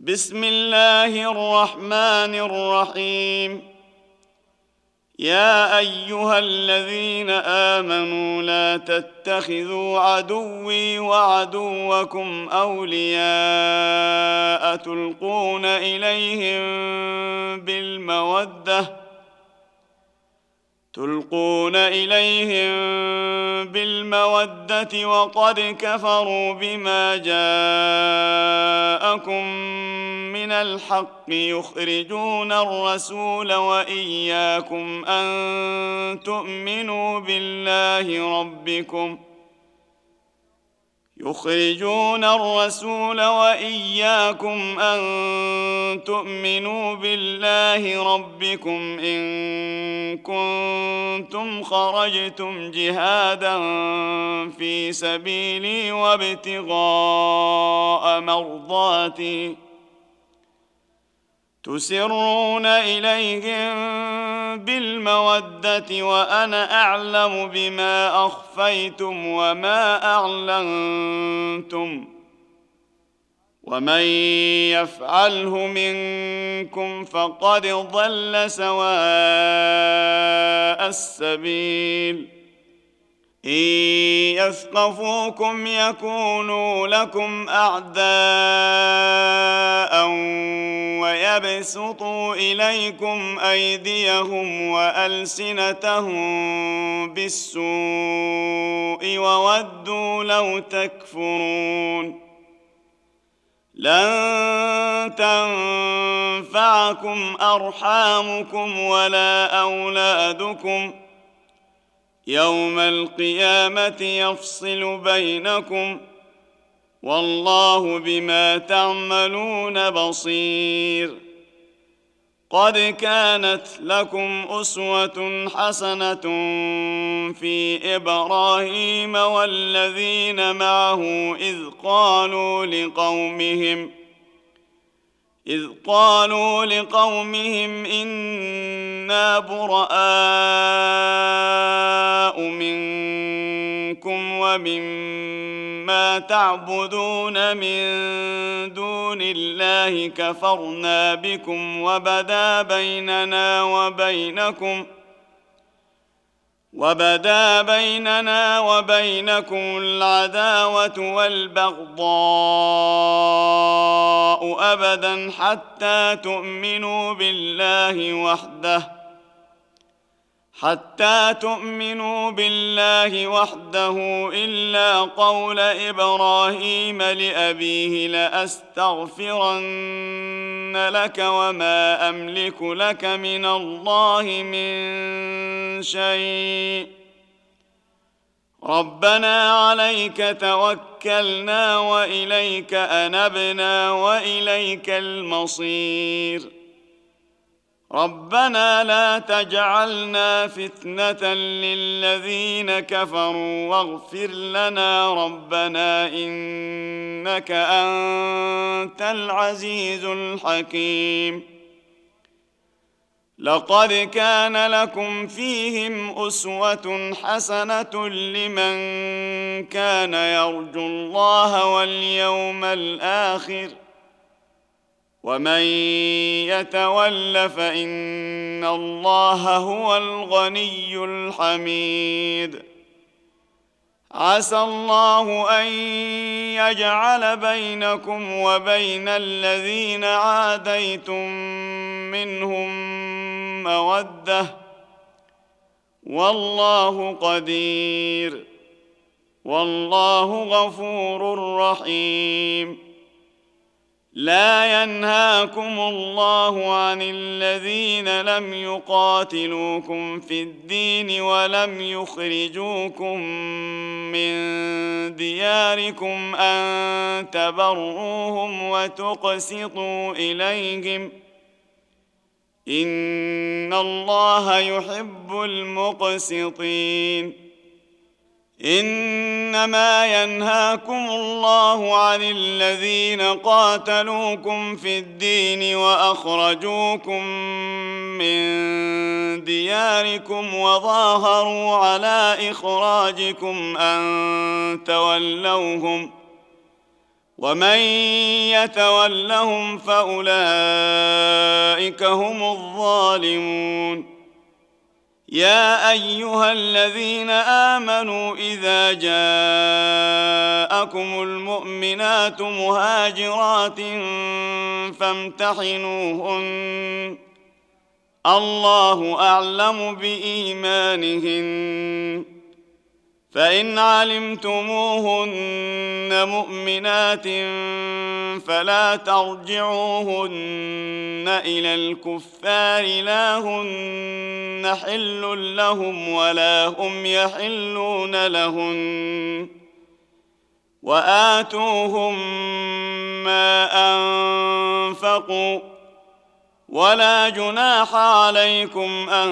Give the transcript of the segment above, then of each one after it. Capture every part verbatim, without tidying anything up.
بسم الله الرحمن الرحيم. يا أيها الذين آمنوا لا تتخذوا عدوي وعدوكم أولياء تلقون إليهم بالمودة تلقون إليهم بالمودة وقد كفروا بما جاءكم من الحق يخرجون الرسول وإياكم أن تؤمنوا بالله ربكم يخرجون الرسول وإياكم أن تؤمنوا بالله ربكم إن كنتم خرجتم جهادا في سبيلي وابتغاء مرضاتي تسرون إليهم بالمودة وأنا أعلم بما أخفيتم وما أعلنتم ومن يفعله منكم فقد ضل سواء السبيل. إن يثقفوكم يكونوا لكم أعداء ويبسطوا إليكم أيديهم وألسنتهم بالسوء وودوا لو تكفرون. لن تنفعكم أرحامكم ولا أولادكم يوم القيامة يفصل بينكم والله بما تعملون بصير. قد كانت لكم أسوة حسنة في إبراهيم والذين معه إذ قالوا لقومهم إذ قالوا لقومهم إنا براء منكم ومما تعبدون من دون الله كفرنا بكم وبدا بيننا وبينكم وبدا بيننا وبينكم العداوة والبغضاء أبدا حتى تؤمنوا بالله وحده حتى تؤمنوا بالله وحده إلا قول إبراهيم لأبيه لأستغفرن لك وما أملك لك من الله من شيء ربنا عليك توكلنا وإليك أنبنا وإليك المصير. ربنا لا تجعلنا فتنة للذين كفروا واغفر لنا ربنا إنك أنت العزيز الحكيم. لقد كان لكم فيهم أسوة حسنة لمن كان يرجو الله واليوم الآخر ومن يتول فإن الله هو الغني الحميد. عسى الله أن يجعل بينكم وبين الذين عاديتم منهم مودة والله قدير والله غفور رحيم. لا ينهاكم الله عن الذين لم يقاتلوكم في الدين ولم يخرجوكم من دياركم أن تبروهم وتقسطوا إليهم إن الله يحب المقسطين. إنما ينهاكم الله عن الذين قاتلوكم في الدين وأخرجوكم من دياركم وظاهروا على إخراجكم أن تولوهم ومن يتولهم فأولئك هم الظالمون. يا أيها الذين آمنوا إذا جاءكم المؤمنات مهاجرات فامتحنوهن الله أعلم بإيمانهن، فإن علمتموهن مؤمنات فلا ترجعوهن إلى الكفار لا هن حل لهم ولا هم يحلون لهن، وآتوهم ما أنفقوا، ولا جناح عليكم أن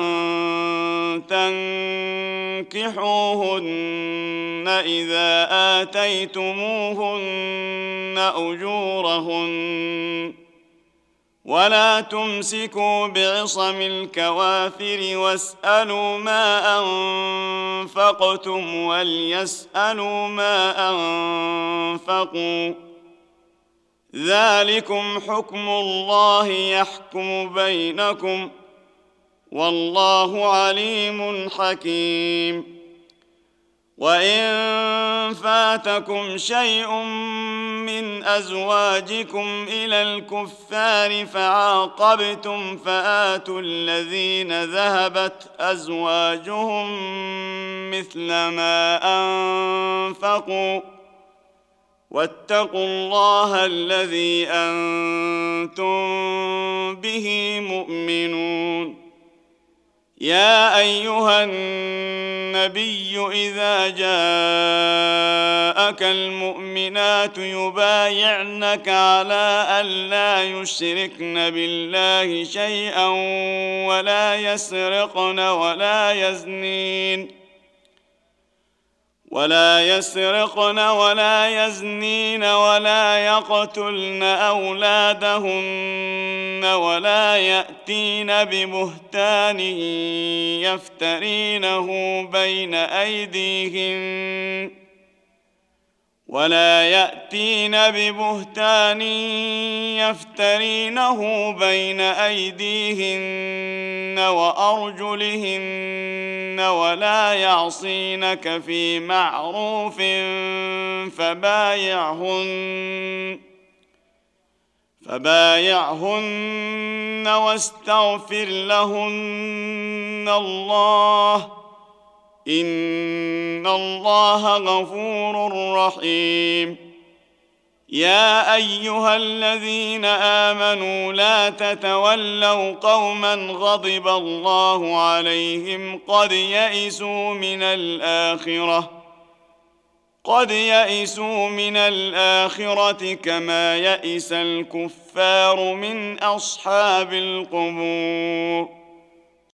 تنكحوهن إذا آتيتموهن أجورهن، ولا تمسكوا بعصم الكوافر واسألوا ما أنفقتم وليسألوا ما أنفقوا، ذلكم حكم الله يحكم بينكم، والله عليم حكيم. وإن فاتكم شيء من أزواجكم إلى الكفار فعاقبتم فآتوا الذين ذهبت أزواجهم مثل ما أنفقوا، واتقوا الله الذي أنتم به مؤمنون. يا أيها النبي إذا جاءك المؤمنات يبايعنك على أن لا يشركن بالله شيئا ولا يسرقن ولا يزنين ولا يسرقن ولا يزنين ولا يقتلن أولادهن ولا يأتين ببهتان يفترينه بين أيديهن ولا يأتين ببهتان يفترينه بين أيديهن وأرجلهن ولا يعصينك في معروف فبايعهن فبايعهن واستغفر لهن الله، إن الله غفور رحيم. يا أيها الذين آمنوا لا تتولوا قوما غضب الله عليهم قد يئسوا من الآخرة قد يئسوا من الآخرة كما يئس الكفار من أصحاب القبور.